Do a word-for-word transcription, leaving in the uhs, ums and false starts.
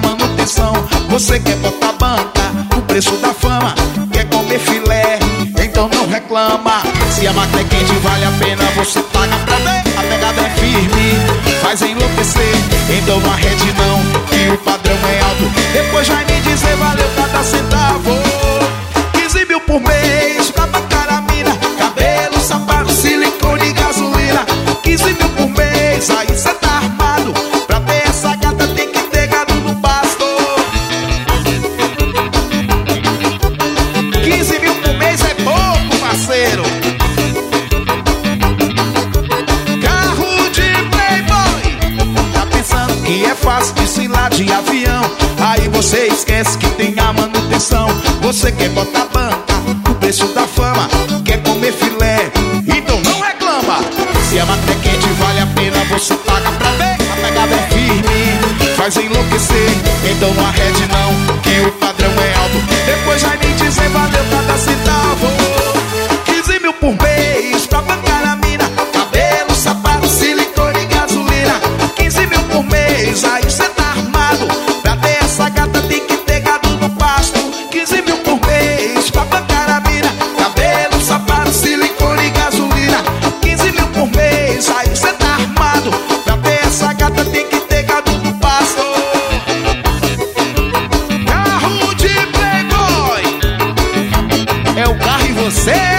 manutenção. Você quer botar banca, o preço da fama, quer comer filé, então não reclama. Se a máquina é quente vale a pena, você paga pra ver. A pegada é firme, faz enlouquecer, então não arrede não, que o padrão é alto. Depois vai me dizer valeu cada centavo. Quinze mil por mês pra bancar a mina, cabelo, sapato, silicone e gasolina. Quinze mil por mês, aí cê tá armado. Pra ter essa gata tem que ter gado no pasto. Quinze mil por mês é pouco, parceiro. Carro de playboy, tá pensando que é fácil desfilar de avião? Aí você esquece que tem a manutenção. Você quer botar banca, o preço da fama, quer comer filé, então não reclama. Se a máquina é quente vale a pena, você paga pra ver. A pegada é firme, faz enlouquecer, então não arrede não, que o padrão é alto. Depois vai me dizer valeu cada centavo. Quinze mil por mês pra bancar a mina, cabelo, sapato, silicone e gasolina. Quinze mil por mês, aí cê tá armado. Pra ter essa gata tem que ter gado no pasto. Quinze mil por mês pra bancar a mina, cabelo, sapato, silicone e gasolina. Quinze mil por mês, aí cê tá armado. Pra ter essa gata tem que ter gado no pasto. Carro de playboy, é o carro e você.